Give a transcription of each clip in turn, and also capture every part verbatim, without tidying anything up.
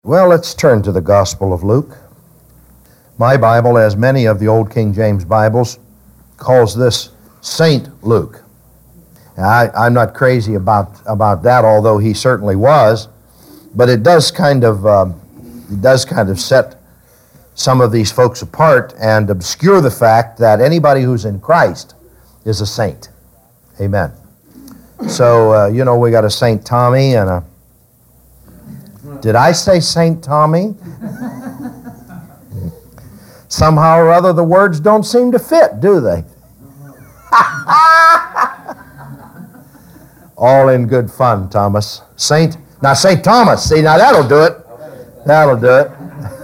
Well, let's turn to the Gospel of Luke. My Bible, as many of the old King James Bibles, calls this Saint Luke. Now, I, I'm not crazy about, about that, although he certainly was, but it does kind of um, it does kind of set some of these folks apart and obscure the fact that anybody who's in Christ is a saint. Amen. So, uh, you know, we got a Saint Tommy and a Did I say Saint Tommy? Somehow or other, the words don't seem to fit, do they? All in good fun, Thomas. Saint, now Saint Thomas, see, now that'll do it. That'll do it.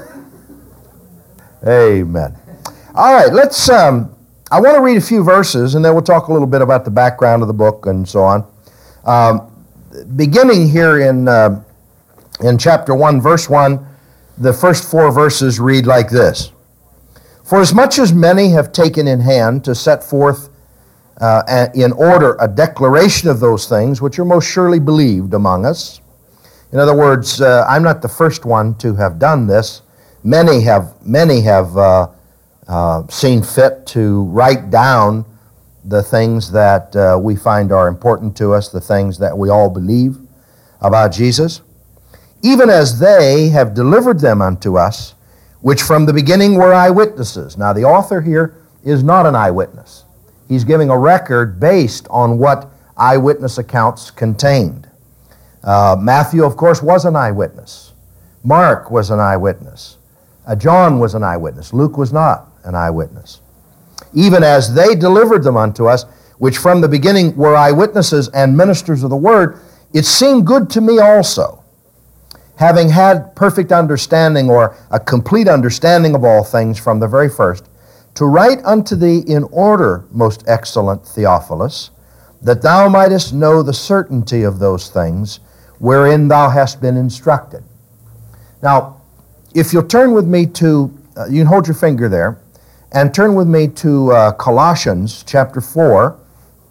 Amen. All right, let's, um, I want to read a few verses, and then we'll talk a little bit about the background of the book and so on. Um, beginning here in... Uh, In chapter one, verse one, the first four verses read like this. For as much as many have taken in hand to set forth uh, in order a declaration of those things which are most surely believed among us. In other words, uh, I'm not the first one to have done this. Many have, many have uh, uh, seen fit to write down the things that uh, we find are important to us, the things that we all believe about Jesus. Even as they have delivered them unto us, which from the beginning were eyewitnesses. Now, the author here is not an eyewitness. He's giving a record based on what eyewitness accounts contained. Uh, Matthew, of course, was an eyewitness. Mark was an eyewitness. Uh, John was an eyewitness. Luke was not an eyewitness. Even as they delivered them unto us, which from the beginning were eyewitnesses and ministers of the word, it seemed good to me also, having had perfect understanding or a complete understanding of all things from the very first, to write unto thee in order, most excellent Theophilus, that thou mightest know the certainty of those things wherein thou hast been instructed. Now, if you'll turn with me to, uh, you can hold your finger there, and turn with me to uh, Colossians chapter four,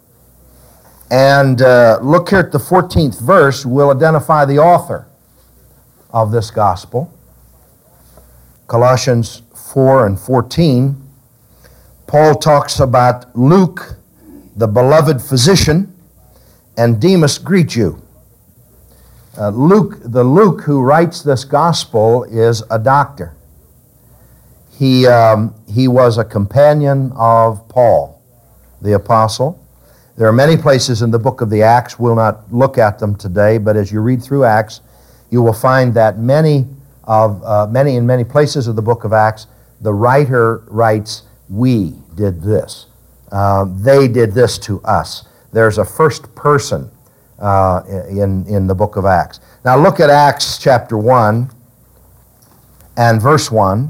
and uh, look here at the fourteenth verse. We'll identify the author of this gospel. Colossians four and fourteen, Paul talks about Luke, the beloved physician, and Demas greet you. Uh, Luke, the Luke who writes this gospel is a doctor. He, um, he was a companion of Paul, the apostle. There are many places in the book of the Acts. We'll not look at them today, but as you read through Acts, you will find that many of uh, many in many places of the book of Acts, the writer writes, "We did this. Uh, they did this to us." There's a first person uh, in in the book of Acts. Now look at Acts chapter one and verse one.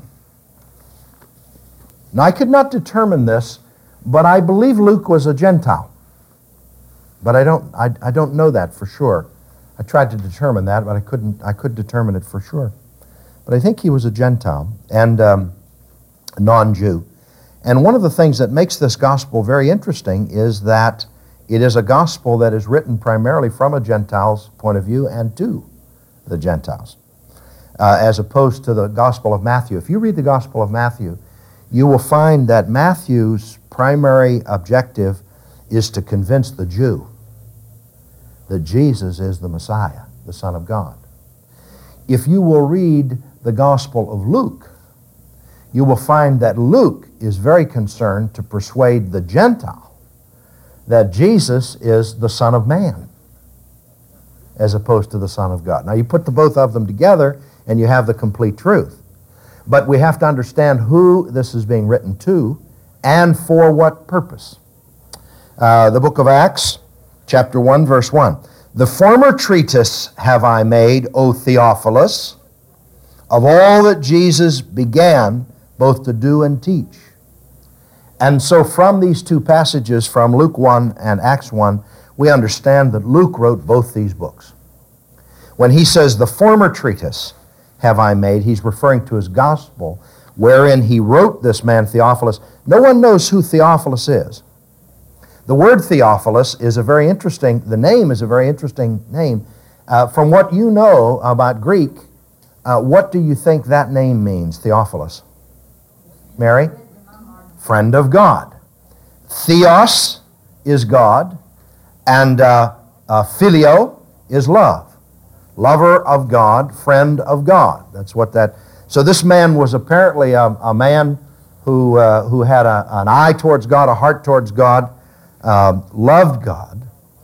Now I could not determine this, but I believe Luke was a Gentile. But I don't I, I don't know that for sure. I tried to determine that, but I couldn't. I could determine it for sure. But I think he was a Gentile and um, a non-Jew. And one of the things that makes this gospel very interesting is that it is a gospel that is written primarily from a Gentile's point of view and to the Gentiles, uh, as opposed to the Gospel of Matthew. If you read the Gospel of Matthew, you will find that Matthew's primary objective is to convince the Jew that Jesus is the Messiah, the Son of God. If you will read the Gospel of Luke, you will find that Luke is very concerned to persuade the Gentile that Jesus is the Son of Man, as opposed to the Son of God. Now you put the both of them together and you have the complete truth. But we have to understand who this is being written to and for what purpose. Uh, the book of Acts, chapter one, verse one. The former treatise have I made, O Theophilus, of all that Jesus began both to do and teach. And so from these two passages, from Luke one and Acts one, we understand that Luke wrote both these books. When he says, the former treatise have I made, he's referring to his gospel, wherein he wrote this man Theophilus. No one knows who Theophilus is. The word Theophilus is a very interesting, the name is a very interesting name. Uh, from what you know about Greek, Uh, what do you think that name means, Theophilus? Mary? Friend of God. Theos is God, and uh, uh, phileo is love. Lover of God, friend of God. That's what that... So this man was apparently a, a man who, uh, who had a, an eye towards God, a heart towards God, uh, loved God,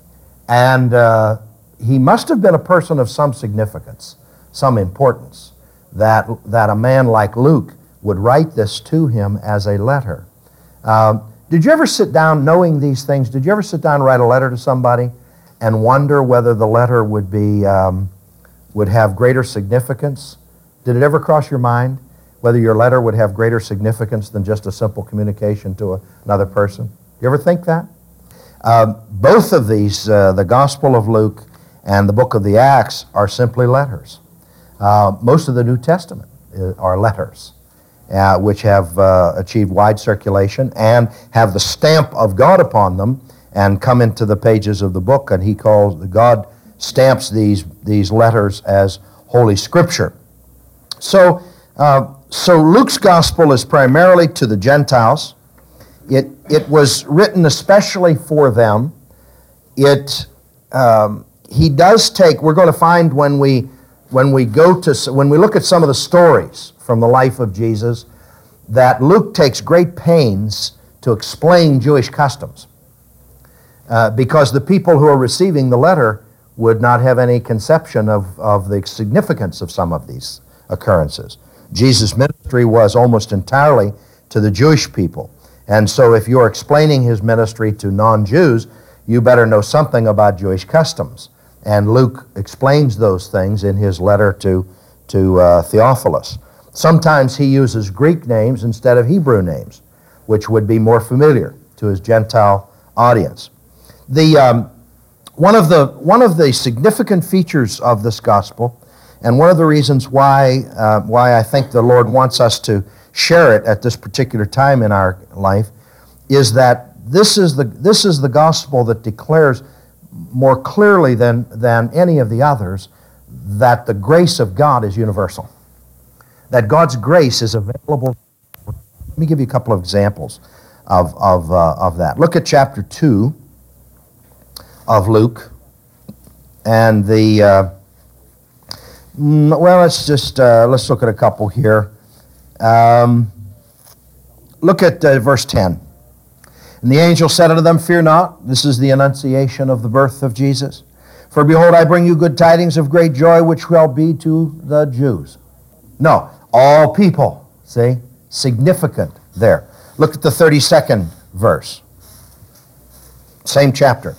and uh, he must have been a person of some significance, some importance, that, that a man like Luke would write this to him as a letter. Um, did you ever sit down, knowing these things, did you ever sit down and write a letter to somebody and wonder whether the letter would be, um, would have greater significance? Did it ever cross your mind whether your letter would have greater significance than just a simple communication to a, another person? You ever think that? Um, both of these, uh, the Gospel of Luke and the book of the Acts, are simply letters. Uh, most of the New Testament are letters, uh, which have uh, achieved wide circulation and have the stamp of God upon them and come into the pages of the book, and he calls, God stamps these, these letters as Holy Scripture. So, uh, so Luke's Gospel is primarily to the Gentiles. It, it was written especially for them. It, um, he does take, we're going to find when we, when we go to, when we look at some of the stories from the life of Jesus, that Luke takes great pains to explain Jewish customs. Uh, because the people who are receiving the letter would not have any conception of, of the significance of some of these occurrences. Jesus' ministry was almost entirely to the Jewish people. And so if you're explaining his ministry to non-Jews, you better know something about Jewish customs. And Luke explains those things in his letter to, to uh, Theophilus. Sometimes he uses Greek names instead of Hebrew names, which would be more familiar to his Gentile audience. The, um, one of the, one of the significant features of this gospel, and one of the reasons why, uh, why I think the Lord wants us to share it at this particular time in our life, is that this is the, this is the gospel that declares more clearly than, than any of the others that the grace of God is universal. That God's grace is available. Let me give you a couple of examples of, of, uh, of that. Look at chapter two of Luke, and the, uh, well, let's just, uh, let's look at a couple here. Um, look at uh, verse ten. And the angel said unto them, Fear not. This is the annunciation of the birth of Jesus. For behold, I bring you good tidings of great joy, which shall be to the Jews. No, all people. See? Significant there. Look at the thirty-second verse. Same chapter.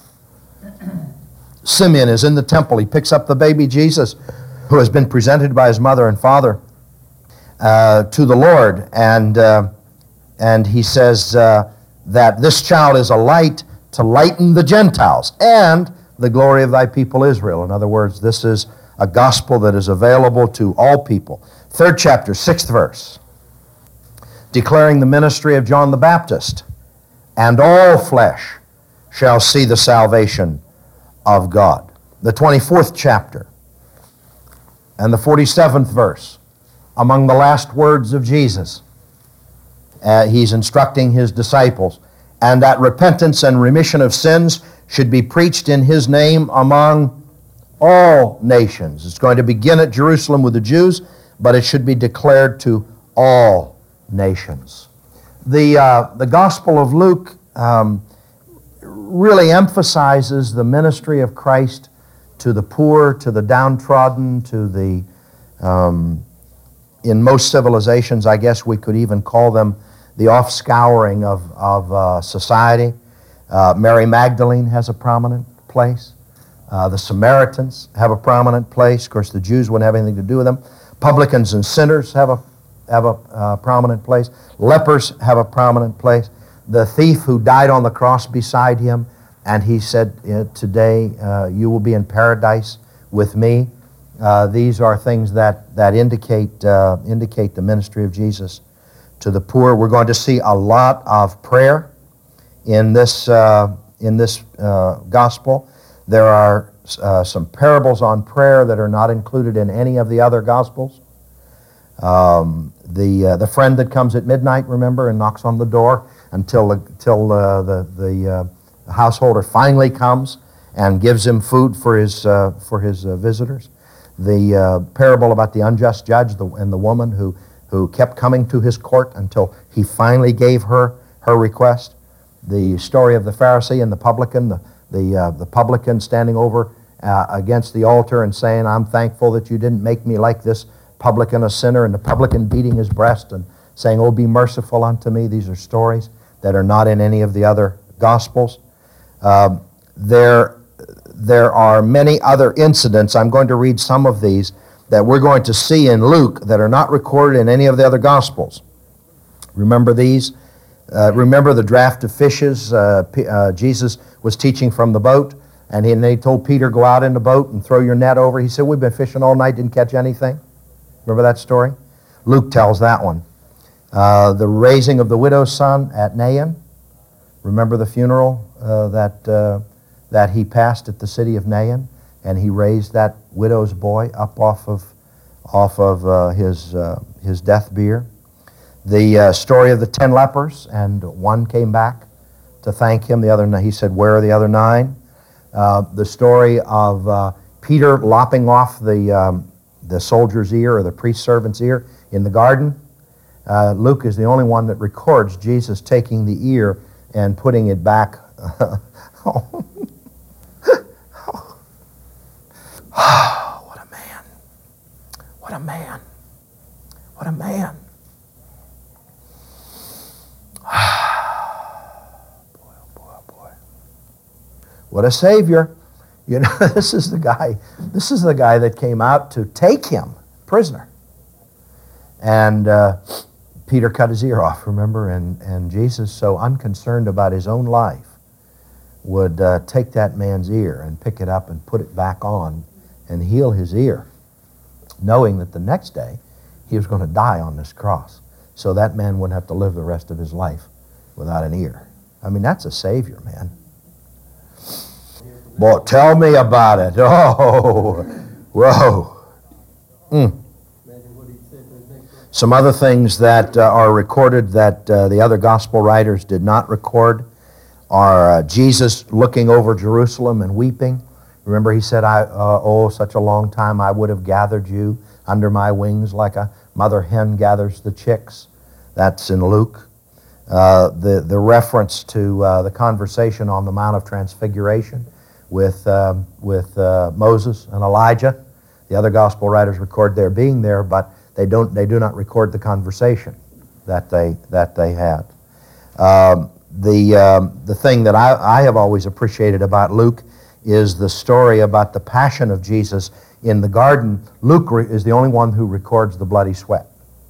Simeon is in the temple. He picks up the baby Jesus, who has been presented by his mother and father uh, to the Lord. And, uh, and he says uh, that this child is a light to lighten the Gentiles and the glory of thy people Israel. In other words, this is a gospel that is available to all people. Third chapter, sixth verse. Declaring the ministry of John the Baptist. And all flesh shall see the salvation of God. The twenty-fourth chapter and the forty-seventh verse, among the last words of Jesus, uh, he's instructing his disciples, and that repentance and remission of sins should be preached in his name among all nations. It's going to begin at Jerusalem with the Jews, but it should be declared to all nations. The, uh, the Gospel of Luke um, really emphasizes the ministry of Christ to the poor, to the downtrodden, to the, um, in most civilizations, I guess we could even call them the offscouring of, of uh, society. Uh, Mary Magdalene has a prominent place. Uh, the Samaritans have a prominent place. Of course, the Jews wouldn't have anything to do with them. Publicans and sinners have a, have a uh, prominent place. Lepers have a prominent place. The thief who died on the cross beside him, and he said, today uh, you will be in paradise with me. Uh, these are things that, that indicate, uh, indicate the ministry of Jesus to the poor. We're going to see a lot of prayer in this, uh, in this uh, gospel. There are uh, some parables on prayer that are not included in any of the other gospels. Um, the uh, the friend that comes at midnight, remember, and knocks on the door until the, till uh, the the uh, householder finally comes and gives him food for his uh, for his uh, visitors. The uh, parable about the unjust judge the, and the woman who who kept coming to his court until he finally gave her her request. The story of the Pharisee and the publican, the the uh, the publican standing over uh, against the altar and saying, "I'm thankful that you didn't make me like this publican, a sinner," and the publican beating his breast and saying, "Oh, be merciful unto me." These are stories that are not in any of the other Gospels. Uh, there, there are many other incidents. I'm going to read some of these that we're going to see in Luke that are not recorded in any of the other Gospels. Remember these? Uh, remember the draft of fishes? Uh, P- uh, Jesus was teaching from the boat, and, he, and they told Peter, "Go out in the boat and throw your net over." He said, "We've been fishing all night, didn't catch anything." Remember that story? Luke tells that one. Uh, the raising of the widow's son at Nain. Remember the funeral uh, that uh, that he passed at the city of Nain, and he raised that widow's boy up off of off of uh, his uh, his death bier. The uh, story of the ten lepers, and one came back to thank him. The other, he said, "Where are the other nine?" Uh, the story of uh, Peter lopping off the um, the soldier's ear or the priest servant's ear in the garden. Uh, Luke is the only one that records Jesus taking the ear and putting it back. Oh. What a man. What a man. What a man. Boy, oh boy, oh boy. What a Savior. You know, this is the guy, this is the guy that came out to take him prisoner. And uh, Peter cut his ear off, remember? And, and Jesus, so unconcerned about his own life, would uh, take that man's ear and pick it up and put it back on and heal his ear, knowing that the next day he was going to die on this cross. So that man wouldn't have to live the rest of his life without an ear. I mean, that's a Savior, man. Boy, tell me about it. Oh, whoa. Mm. Some other things that uh, are recorded that uh, the other gospel writers did not record are uh, Jesus looking over Jerusalem and weeping. Remember, he said, "I uh, oh, such a long time I would have gathered you under my wings like a mother hen gathers the chicks." That's in Luke. Uh, the, the reference to uh, the conversation on the Mount of Transfiguration with, um, with uh, Moses and Elijah. The other gospel writers record their being there, but they don't. They do not record the conversation that they that they had. Um, the um, the thing that I, I have always appreciated about Luke is the story about the passion of Jesus in the garden. Luke re- is the only one who records the bloody sweat.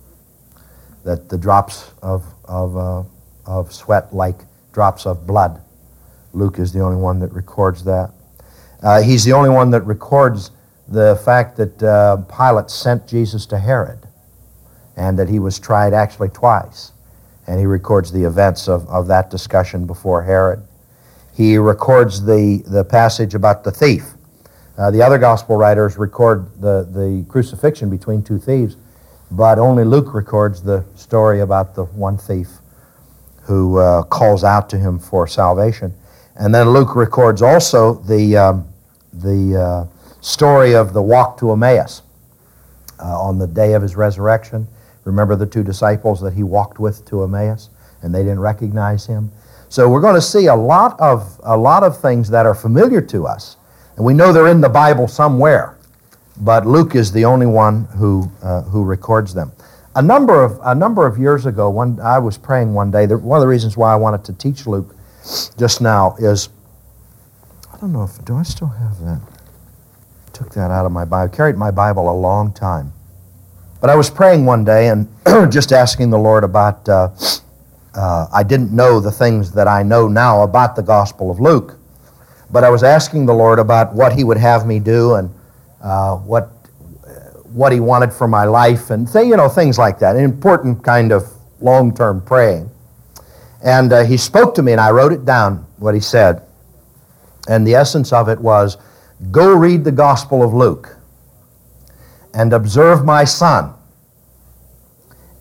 That the drops of of uh, of sweat like drops of blood. Luke is the only one that records that. Uh, he's the only one that records the fact that uh, Pilate sent Jesus to Herod and that he was tried actually twice. And he records the events of, of that discussion before Herod. He records the, the passage about the thief. Uh, the other gospel writers record the, the crucifixion between two thieves, but only Luke records the story about the one thief who uh, calls out to him for salvation. And then Luke records also the, um, the uh, story of the walk to Emmaus uh, on the day of his resurrection. Remember the two disciples that he walked with to Emmaus, and they didn't recognize him. So we're going to see a lot of a lot of things that are familiar to us, and we know they're in the Bible somewhere. But Luke is the only one who uh, who records them. A number of a number of years ago, one I was praying one day. That one of the reasons why I wanted to teach Luke just now is, I don't know if, do I still have that? Took that out of my Bible. I carried my Bible a long time. But I was praying one day and just asking the Lord about, uh, uh, I didn't know the things that I know now about the Gospel of Luke, but I was asking the Lord about what he would have me do and uh, what what he wanted for my life and th- you know, things like that. An important kind of long-term praying. And uh, he spoke to me, and I wrote it down, what he said. And the essence of it was, go read the Gospel of Luke and observe my son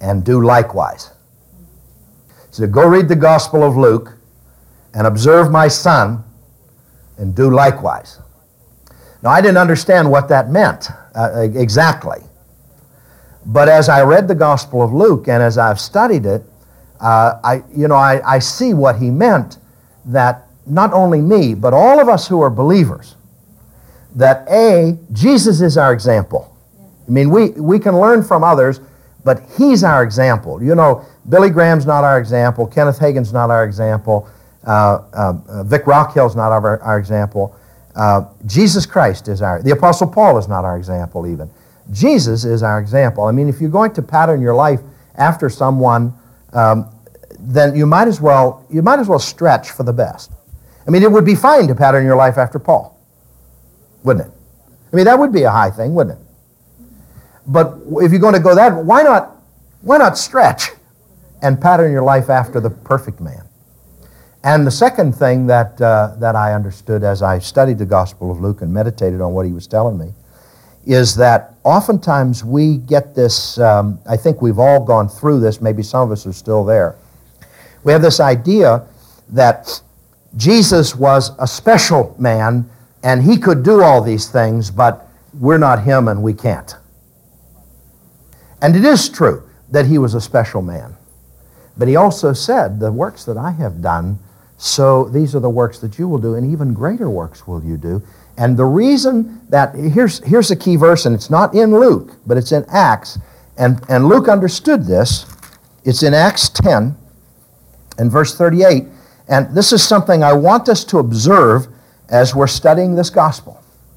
and do likewise. So go read the Gospel of Luke and observe my son and do likewise. Now, I didn't understand what that meant uh, exactly. But as I read the Gospel of Luke and as I've studied it, uh, I, you know, I, I see what he meant, that not only me, but all of us who are believers, that A, Jesus is our example. I mean, we, we can learn from others, but he's our example. You know, Billy Graham's not our example. Kenneth Hagin's not our example. Uh, uh, uh, Vic Rockhill's not our, our example. Uh, Jesus Christ is our, the Apostle Paul is not our example even. Jesus is our example. I mean, if you're going to pattern your life after someone, um, then you might as well you might as well stretch for the best. I mean, it would be fine to pattern your life after Paul, wouldn't it? I mean, that would be a high thing, wouldn't it? But if you're going to go that, why not why not stretch and pattern your life after the perfect man? And the second thing that uh, that I understood as I studied the Gospel of Luke and meditated on what he was telling me is that oftentimes we get this, um, I think we've all gone through this, maybe some of us are still there. We have this idea that Jesus was a special man and he could do all these things, but we're not him and we can't. And it is true that he was a special man. But he also said, the works that I have done, so these are the works that you will do, and even greater works will you do. And the reason that, here's, here's a key verse, and it's not in Luke, but it's in Acts, and, and Luke understood this. It's in Acts ten and verse thirty-eight, and this is something I want us to observe as we're studying this gospel.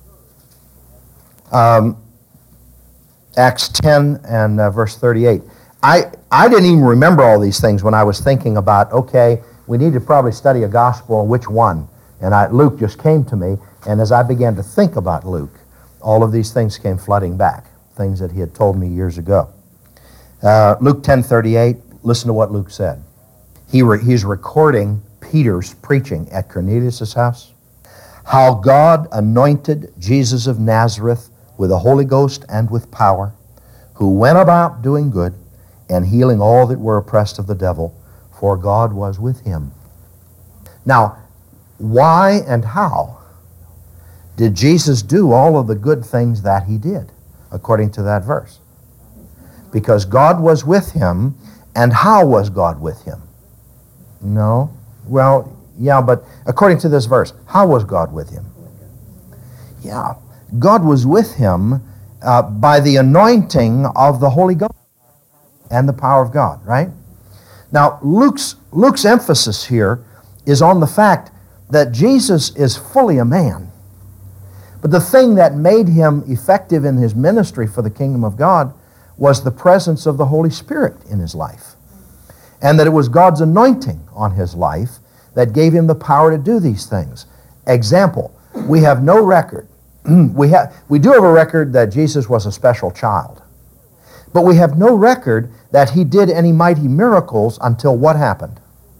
Um, Acts ten and uh, verse thirty-eight. I, I didn't even remember all these things when I was thinking about, okay, we need to probably study a gospel, which one? And I, Luke just came to me, and as I began to think about Luke, all of these things came flooding back, things that he had told me years ago. Uh, Luke ten thirty-eight, listen to what Luke said. He re, he's recording Peter's preaching at Cornelius' house. How God anointed Jesus of Nazareth with the Holy Ghost and with power, who went about doing good and healing all that were oppressed of the devil, for God was with him. Now, why and how did Jesus do all of the good things that he did, according to that verse? Because God was with him, and how was God with him? No. Well, yeah, but according to this verse, how was God with him? Yeah, God was with him uh, by the anointing of the Holy Ghost and the power of God, right? Now, Luke's, Luke's emphasis here is on the fact that Jesus is fully a man. But the thing that made him effective in his ministry for the kingdom of God was the presence of the Holy Spirit in his life. And that it was God's anointing on his life that gave him the power to do these things. Example, we have no record. we, have, we do have a record that Jesus was a special child. But we have no record that he did any mighty miracles until what happened?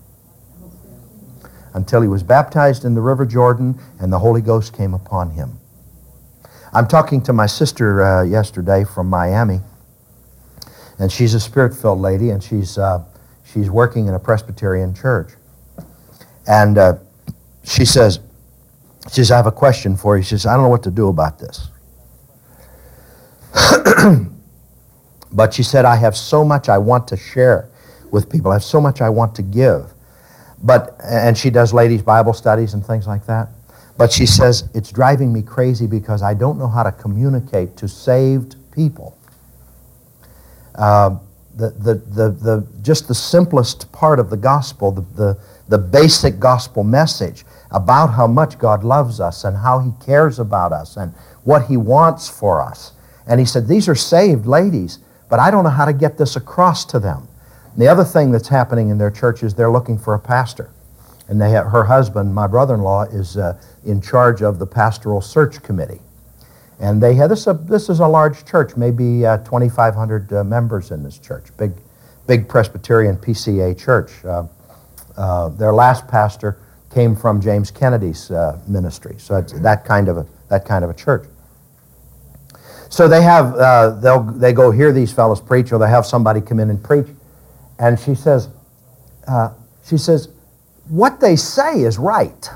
Until he was baptized in the River Jordan and the Holy Ghost came upon him. I'm talking to my sister uh, yesterday from Miami, and she's a Spirit-filled lady, and she's uh, she's working in a Presbyterian church. And uh, she says, she says, I have a question for you. She says, I don't know what to do about this. But she said, I have so much I want to share with people. I have so much I want to give. But, and she does ladies' Bible studies and things like that. But she says, it's driving me crazy because I don't know how to communicate to saved people. Uh, the, the, the, the, just the simplest part of the gospel, the, the, the basic gospel message about how much God loves us and how he cares about us and what he wants for us. And he said, these are saved ladies, but I don't know how to get this across to them. And the other thing that's happening in their church is they're looking for a pastor. And they have, her husband, my brother-in-law, is uh, in charge of the pastoral search committee. And they have this. Uh, this is a large church, maybe uh, twenty-five hundred uh, members in this church, big, big Presbyterian P C A church. Uh, uh, their last pastor came from James Kennedy's uh, ministry, so it's that kind of a that kind of a church. So they have, uh, they'll, they go hear these fellows preach, or they have somebody come in and preach. And she says, uh, she says, what they say is right,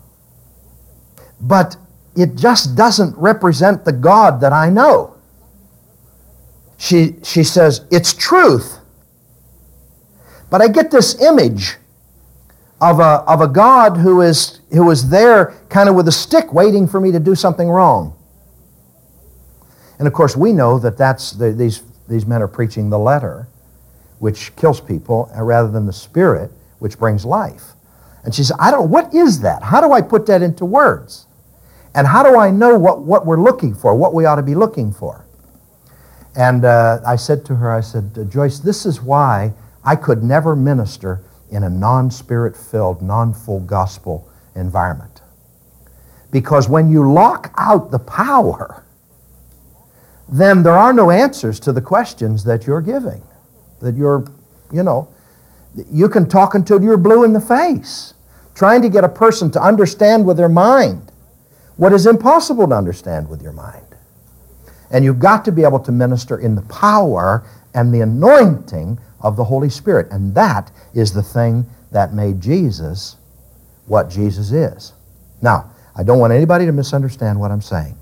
but it just doesn't represent the God that I know. She, she says, it's truth, but I get this image of a, of a God who is, who is there kind of with a stick waiting for me to do something wrong. And of course we know that that's the, these, these men are preaching the letter, which kills people, rather than the Spirit, which brings life. And she said, I don't, what is that? How do I put that into words? And how do I know what, what we're looking for, what we ought to be looking for? And uh, I said to her, I said, Joyce, this is why I could never minister in a non-Spirit-filled, non-full gospel environment. Because when you lock out the power, then there are no answers to the questions that you're giving. That you're, you know, you can talk until you're blue in the face, trying to get a person to understand with their mind what is impossible to understand with your mind. And you've got to be able to minister in the power and the anointing of the Holy Spirit. And that is the thing that made Jesus what Jesus is. Now, I don't want anybody to misunderstand what I'm saying.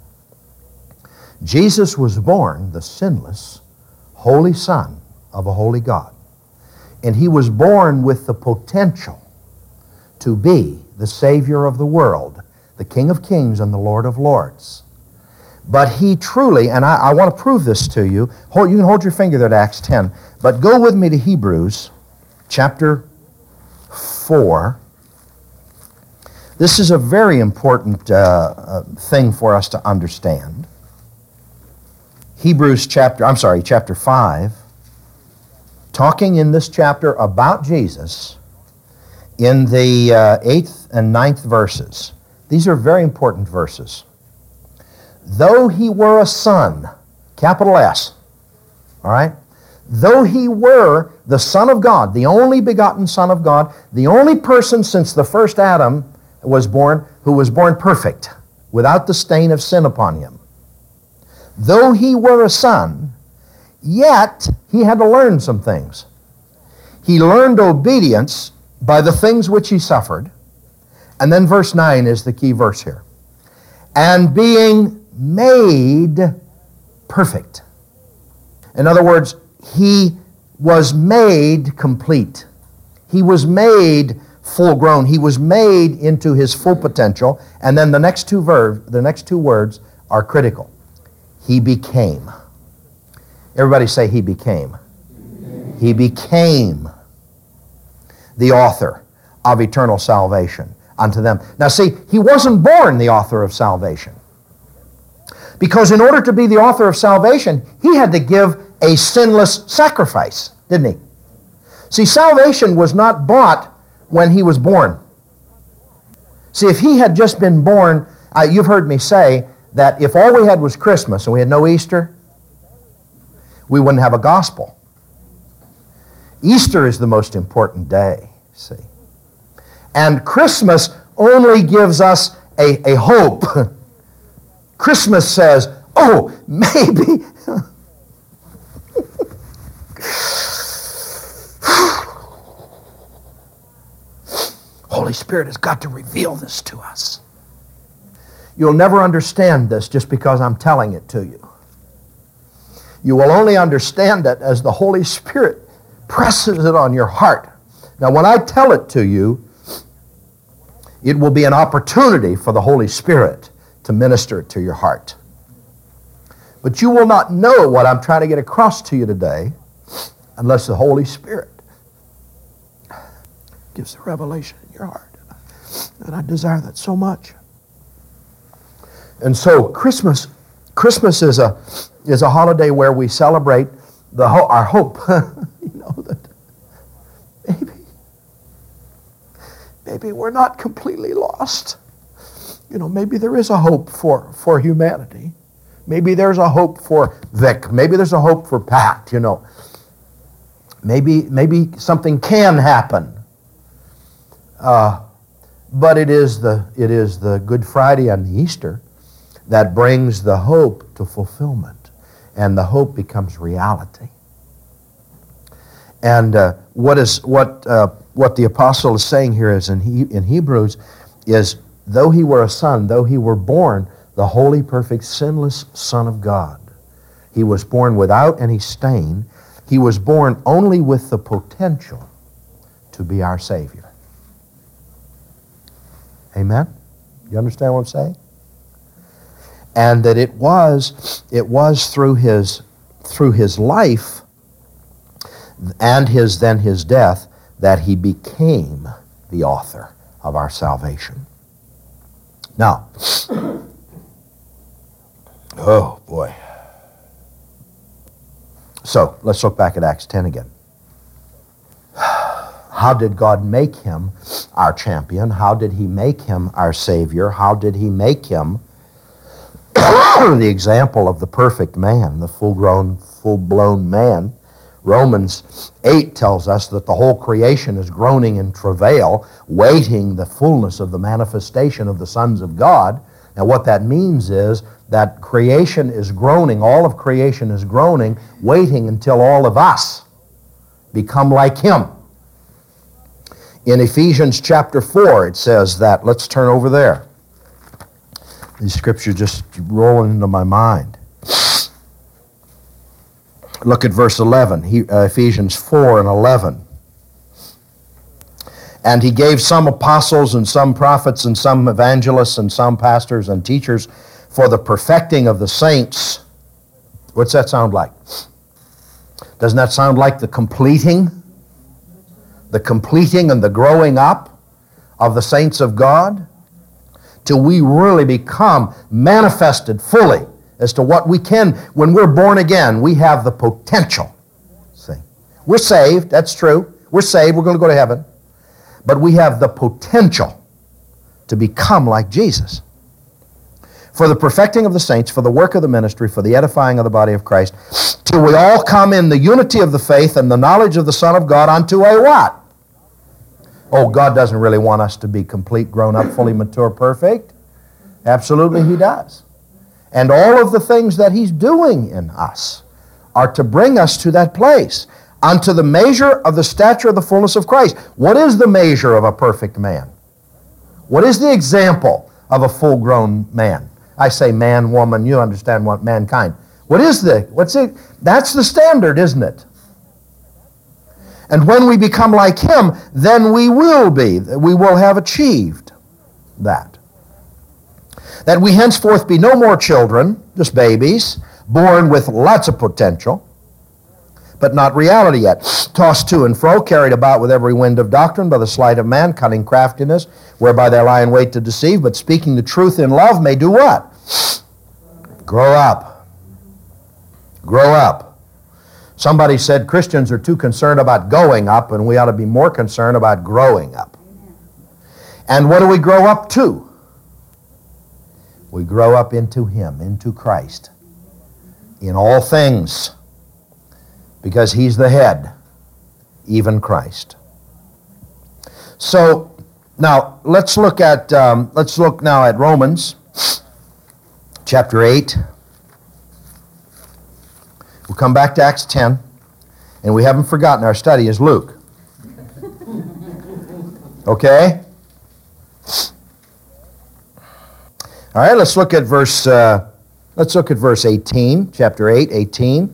Jesus was born the sinless, holy Son of a holy God. And he was born with the potential to be the Savior of the world, the King of Kings and the Lord of Lords. But he truly, and I, I want to prove this to you, hold, you can hold your finger there to Acts ten, but go with me to Hebrews chapter four. This is a very important uh, uh, thing for us to understand. Hebrews chapter, I'm sorry, chapter five, talking in this chapter about Jesus in the uh, eighth and ninth verses. These are very important verses. Though he were a son, capital S, all right? Though he were the Son of God, the only begotten Son of God, the only person since the first Adam was born who was born perfect, without the stain of sin upon him. Though he were a son, yet he had to learn some things. He learned obedience by the things which he suffered. And then verse nine is the key verse here. And being made perfect. In other words, he was made complete. He was made full grown. He was made into his full potential. And then the next two verbs, the next two words are critical. He became. Everybody say he became. He became the author of eternal salvation unto them. Now see, he wasn't born the author of salvation. Because in order to be the author of salvation, he had to give a sinless sacrifice, didn't he? See, salvation was not bought when he was born. See, if he had just been born, uh, you've heard me say that if all we had was Christmas and we had no Easter, we wouldn't have a gospel. Easter is the most important day, see. And Christmas only gives us a, a hope. Christmas says, oh, maybe. Holy Spirit has got to reveal this to us. You'll never understand this just because I'm telling it to you. You will only understand it as the Holy Spirit presses it on your heart. Now, when I tell it to you, it will be an opportunity for the Holy Spirit to minister it to your heart. But you will not know what I'm trying to get across to you today unless the Holy Spirit gives the revelation in your heart. And I desire that so much. And so Christmas, Christmas is a is a holiday where we celebrate the ho- our hope. You know that maybe maybe we're not completely lost. You know, maybe there is a hope for for humanity. Maybe there's a hope for Vic. Maybe there's a hope for Pat. You know, maybe maybe something can happen. Uh, but it is the it is the Good Friday and the Easter that brings the hope to fulfillment. and the hope becomes reality. And uh, what is what uh, what the apostle is saying here is in he, in Hebrews is, though he were a son, though he were born the holy, perfect, sinless Son of God, he was born without any stain. He was born only with the potential to be our Savior. Amen? You understand what I'm saying? And that it was it was through his through his life and his then his death that he became the author of our salvation. Now, oh boy. So, let's look back at Acts ten again. How did God make him our champion? How did he make him our Savior? How did he make him the example of the perfect man, the full-grown, full-blown man? Romans eight tells us that the whole creation is groaning in travail, waiting the fullness of the manifestation of the sons of God. Now what that means is that creation is groaning, all of creation is groaning, waiting until all of us become like him. In Ephesians chapter four, it says that. Let's turn over there. These scriptures just rolling into my mind. Look at verse eleven, he, uh, Ephesians four and eleven. And he gave some apostles and some prophets and some evangelists and some pastors and teachers for the perfecting of the saints. What's that sound like? Doesn't that sound like the completing? The completing and the growing up of the saints of God? Till we really become manifested fully as to what we can. When we're born again, we have the potential. See, we're saved, that's true. We're saved, we're going to go to heaven. But we have the potential to become like Jesus. For the perfecting of the saints, for the work of the ministry, for the edifying of the body of Christ, till we all come in the unity of the faith and the knowledge of the Son of God unto a what? Oh, God doesn't really want us to be complete, grown up, fully mature, perfect. Absolutely he does. And all of the things that he's doing in us are to bring us to that place, unto the measure of the stature of the fullness of Christ. What is the measure of a perfect man? What is the example of a full-grown man? I say man, woman, you understand what mankind. What is the, what's it? That's the standard, isn't it? And when we become like him, then we will be, we will have achieved that. That we henceforth be no more children, just babies, born with lots of potential, but not reality yet. Tossed to and fro, carried about with every wind of doctrine by the sleight of man, cunning craftiness, whereby they lie in wait to deceive, but speaking the truth in love may do what? Grow up. Grow up. Somebody said Christians are too concerned about going up, and we ought to be more concerned about growing up. And what do we grow up to? We grow up into him, into Christ, in all things, because he's the head, even Christ. So now let's look at um, let's look now at Romans chapter eight. We'll come back to Acts ten, and we haven't forgotten our study is Luke. Okay? All right, let's look at verse uh, let's look at verse eighteen, chapter eight, eighteen.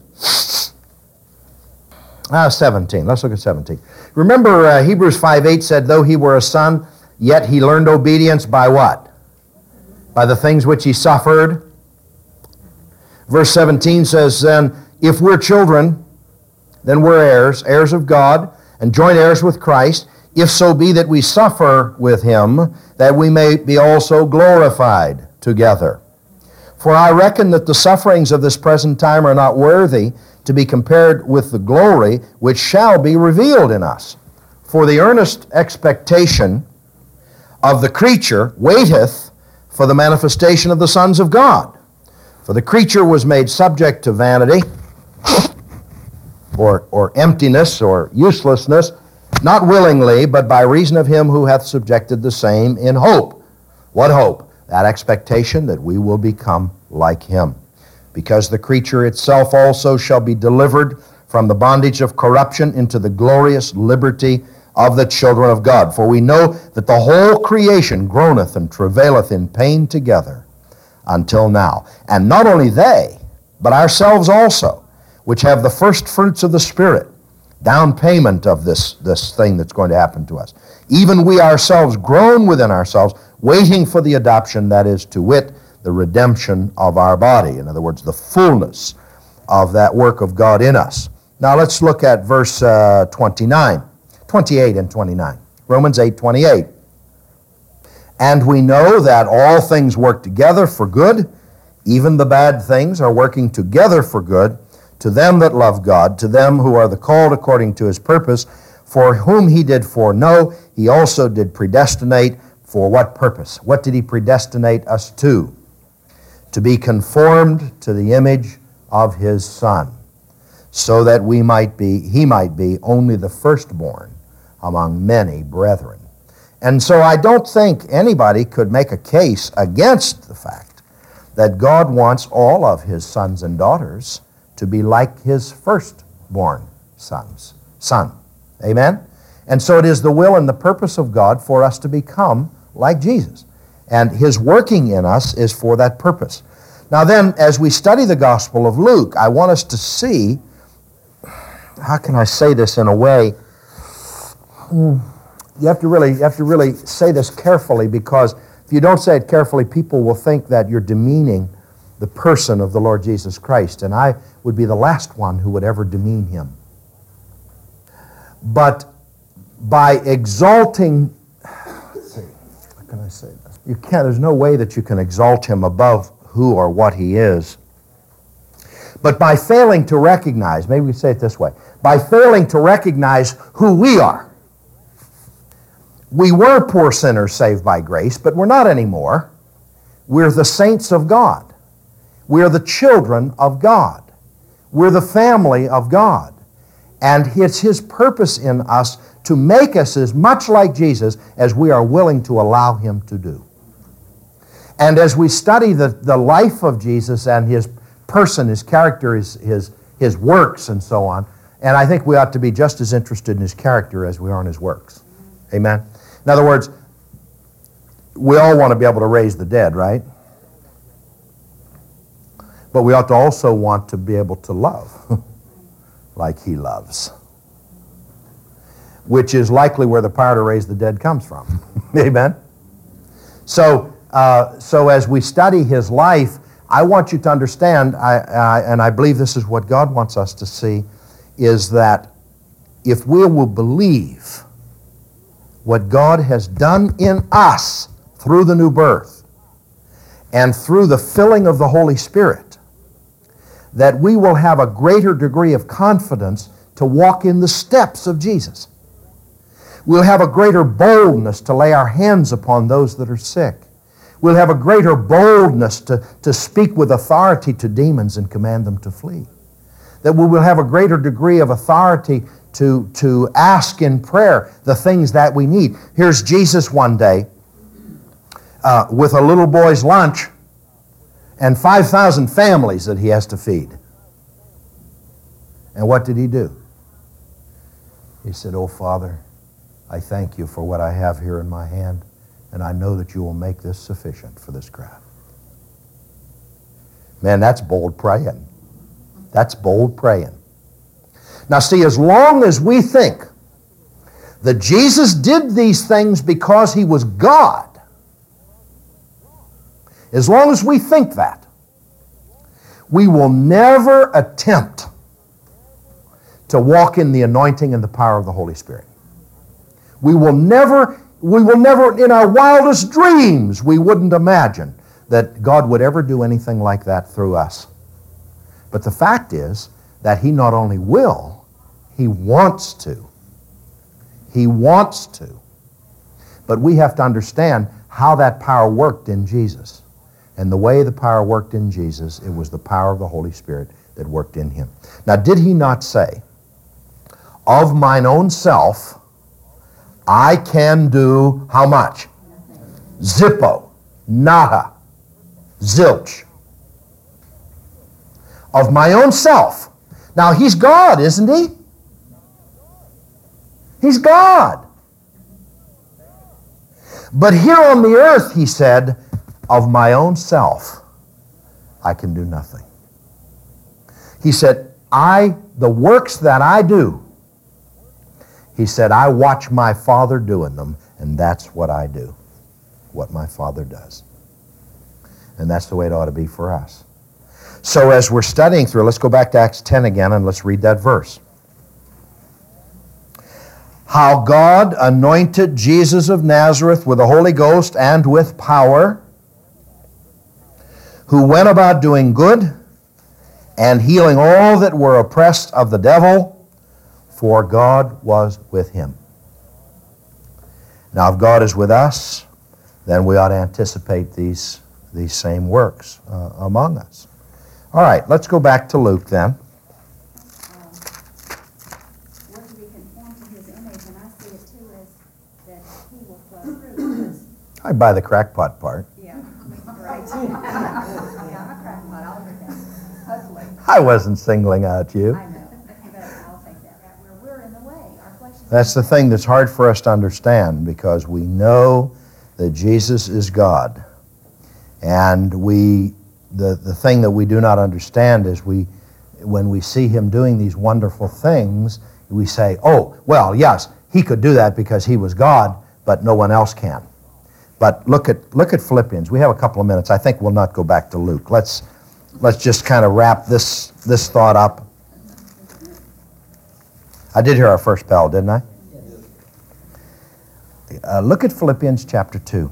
Ah, seventeen. Let's look at seventeen. Remember uh, Hebrews five eight said, though he were a son, yet he learned obedience by what? By the things which he suffered. Verse seventeen says, then, if we're children, then we're heirs, heirs of God, and joint heirs with Christ, if so be that we suffer with him, that we may be also glorified together. For I reckon that the sufferings of this present time are not worthy to be compared with the glory which shall be revealed in us. For the earnest expectation of the creature waiteth for the manifestation of the sons of God. For the creature was made subject to vanity, or, or emptiness, or uselessness, not willingly, but by reason of him who hath subjected the same in hope. What hope? That expectation that we will become like him. because the creature itself also shall be delivered from the bondage of corruption into the glorious liberty of the children of God. For we know that the whole creation groaneth and travaileth in pain together until now. And not only they, but ourselves also, which have the first fruits of the Spirit, down payment of this, this thing that's going to happen to us. Even we ourselves groan within ourselves, waiting for the adoption, that is, to wit, the redemption of our body. In other words, the fullness of that work of God in us. Now let's look at verse uh, twenty-nine, twenty-eight and twenty-nine. Romans eight twenty-eight. And we know that all things work together for good, even the bad things are working together for good, to them that love God, to them who are the called according to his purpose, for whom he did foreknow, he also did predestinate. For what purpose? What did he predestinate us to? To be conformed to the image of his Son, so that we might be, he might be only the firstborn among many brethren. And so I don't think anybody could make a case against the fact that God wants all of his sons and daughters to be like his firstborn sons, son. Amen? And so it is the will and the purpose of God for us to become like Jesus. And his working in us is for that purpose. Now then, as we study the Gospel of Luke, I want us to see, how can I say this in a way, you have to really, you have to really say this carefully, because if you don't say it carefully, people will think that you're demeaning the person of the Lord Jesus Christ, and I would be the last one who would ever demean him. But by exalting, let's see, how can I say this? You can't, there's no way that you can exalt him above who or what he is. But by failing to recognize, maybe we say it this way, by failing to recognize who we are. We were poor sinners saved by grace, but we're not anymore. We're the saints of God. We're the children of God. We're the family of God. And it's his purpose in us to make us as much like Jesus as we are willing to allow him to do. And as we study the, the life of Jesus and his person, his character, his, his, his works, and so on, and I think we ought to be just as interested in his character as we are in his works. Amen? In other words, we all want to be able to raise the dead, right? But we ought to also want to be able to love like he loves, which is likely where the power to raise the dead comes from. Amen? So, uh, so as we study his life, I want you to understand, I, I, and I believe this is what God wants us to see, is that if we will believe what God has done in us through the new birth and through the filling of the Holy Spirit, that we will have a greater degree of confidence to walk in the steps of Jesus. We'll have a greater boldness to lay our hands upon those that are sick. We'll have a greater boldness to, to speak with authority to demons and command them to flee. That we will have a greater degree of authority to, to ask in prayer the things that we need. Here's Jesus one day uh, with a little boy's lunch and five thousand families that he has to feed. And what did he do? He said, "Oh, Father, I thank you for what I have here in my hand, and I know that you will make this sufficient for this crowd." Man, that's bold praying. That's bold praying. Now see, as long as we think that Jesus did these things because he was God, as long as we think that, we will never attempt to walk in the anointing and the power of the Holy Spirit. We will never, we will never, in our wildest dreams, we wouldn't imagine that God would ever do anything like that through us. But the fact is that he not only will, he wants to. He wants to. But we have to understand how that power worked in Jesus. And the way the power worked in Jesus, it was the power of the Holy Spirit that worked in him. Now, did he not say, "Of mine own self, I can do" how much? Zippo, nada, zilch. of my own self. Now, he's God, isn't he? He's God. But here on the earth, he said, of my own self, I can do nothing. He said, I, the works that I do, he said, I watch my Father doing them, and that's what I do, what my Father does. And that's the way it ought to be for us. So as we're studying through, let's go back to Acts ten again, and let's read that verse. How God anointed Jesus of Nazareth with the Holy Ghost and with power, who went about doing good and healing all that were oppressed of the devil, for God was with him. Now, if God is with us, then we ought to anticipate these, these same works uh, among us. All right, let's go back to Luke then. I buy the crackpot part. Yeah, right. Yeah, I'm a crackpot. I'll take that. Hopefully. I wasn't singling out you. I know, but I'll take that. We're, we're in the way. Our flesh is That's the thing that's hard for us to understand, because we know that Jesus is God. And we, the, the thing that we do not understand is we, when we see him doing these wonderful things, we say, oh, well, yes, he could do that because he was God, but no one else can. But look at look at Philippians. We have a couple of minutes. I think we'll not go back to Luke. Let's let's just kind of wrap this this thought up. I did hear our first bell, didn't I? Uh, look at Philippians chapter two.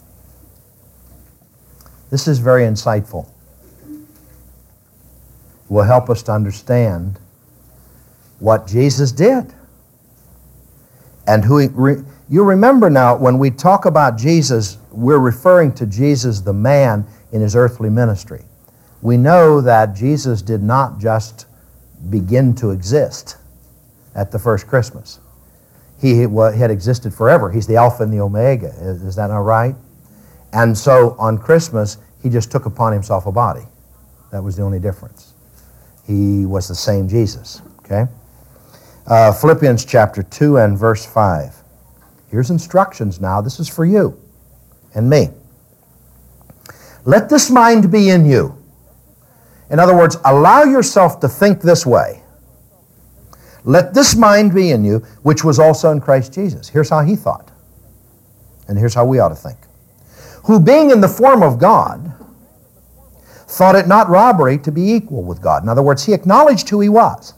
This is very insightful. It will help us to understand what Jesus did and who he. Re- You remember now, when we talk about Jesus, we're referring to Jesus, the man, in his earthly ministry. We know that Jesus did not just begin to exist at the first Christmas. He had existed forever. He's the Alpha and the Omega. Is that not right? And so on Christmas, he just took upon himself a body. That was the only difference. He was the same Jesus. Okay? Uh, Philippians chapter two and verse five. Here's instructions now. This is for you and me. Let this mind be in you. In other words, allow yourself to think this way. Let this mind be in you, which was also in Christ Jesus. Here's how he thought. And here's how we ought to think. Who being in the form of God, thought it not robbery to be equal with God. In other words, he acknowledged who he was.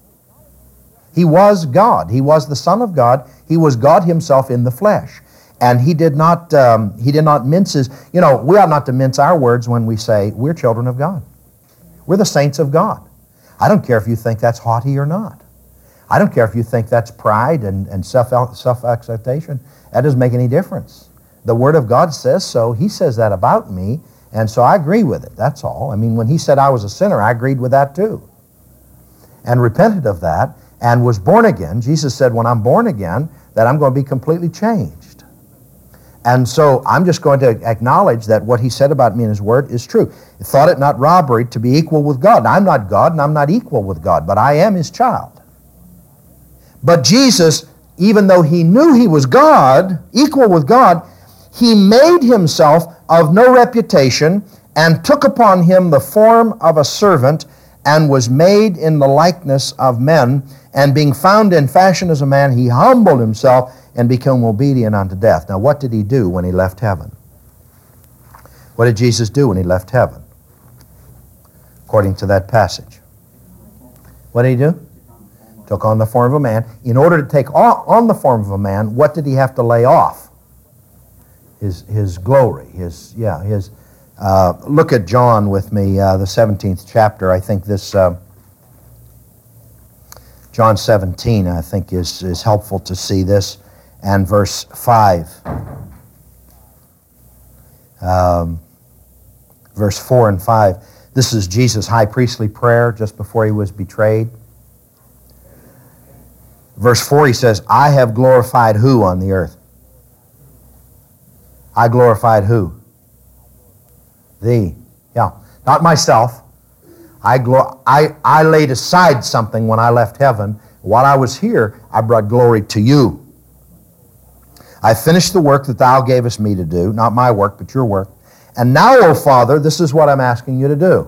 He was God. He was the Son of God. He was God himself in the flesh. And he did not um, he did not mince his, you know, we ought not to mince our words when we say we're children of God. We're the saints of God. I don't care if you think that's haughty or not. I don't care if you think that's pride and, and self, self-exaltation. That doesn't make any difference. The Word of God says so. He says that about me, and so I agree with it. That's all. I mean, when he said I was a sinner, I agreed with that too. And repented of that. And was born again. Jesus said, when I'm born again, that I'm going to be completely changed. And so I'm just going to acknowledge that what he said about me in his word is true. He thought it not robbery to be equal with God. Now, I'm not God and I'm not equal with God, but I am his child. But Jesus, even though he knew he was God, equal with God, he made himself of no reputation and took upon him the form of a servant and was made in the likeness of men. And being found in fashion as a man, he humbled himself and became obedient unto death. Now, what did he do when he left heaven? What did Jesus do when he left heaven? According to that passage. What did he do? Took on the form of a man. In order to take on the form of a man, what did he have to lay off? His, his glory. His, yeah, his... Uh, look at John with me, uh, the seventeenth chapter. I think this, uh, John seventeen, I think is, is helpful to see this, and verse five. Um, verse four and five. This is Jesus' high priestly prayer just before he was betrayed. Verse four, he says, I have glorified who on the earth? I glorified who? Thee. Yeah. Not myself. I, glo- I, I laid aside something when I left heaven. While I was here, I brought glory to you. I finished the work that thou gavest me to do, not my work, but your work. And now, O Father, this is what I'm asking you to do.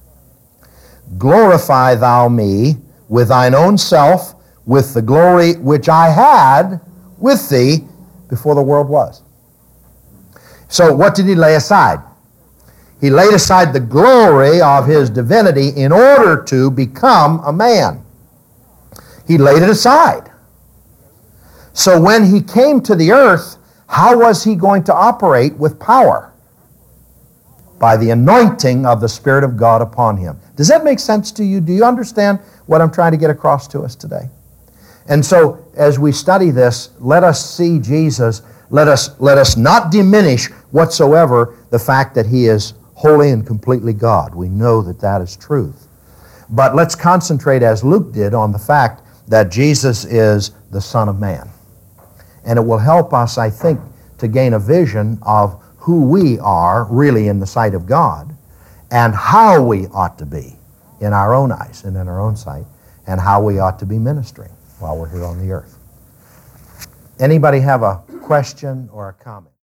Glorify thou me with thine own self, with the glory which I had with thee before the world was. So what did he lay aside? He laid aside the glory of his divinity in order to become a man. He laid it aside. So when he came to the earth, how was he going to operate with power? By the anointing of the Spirit of God upon him. Does that make sense to you? Do you understand what I'm trying to get across to us today? And so as we study this, let us see Jesus. Let us, let us not diminish whatsoever the fact that he is holy and completely God. We know that that is truth. But let's concentrate, as Luke did, on the fact that Jesus is the Son of Man. And it will help us, I think, to gain a vision of who we are really in the sight of God and how we ought to be in our own eyes and in our own sight and how we ought to be ministering while we're here on the earth. Anybody have a question or a comment?